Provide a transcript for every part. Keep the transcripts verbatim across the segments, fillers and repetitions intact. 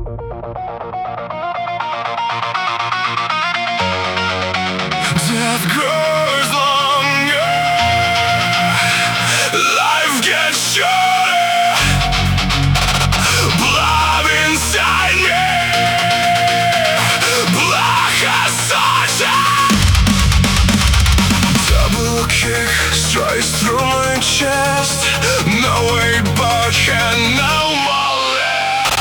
Death grows longer, life gets shorter, blood inside me, black as sausage. Double kick strikes through my chest, no way back and no more left.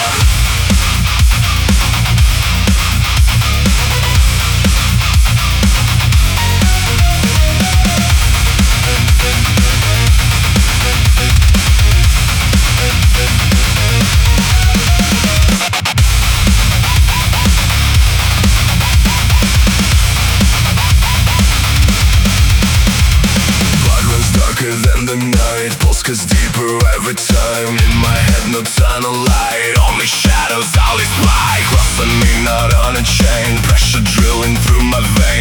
Than the night, pulse gets deeper every time. In my head, no tunnel light, only shadows, all is black. Crossing me, not on a chain, pressure drilling through my veins.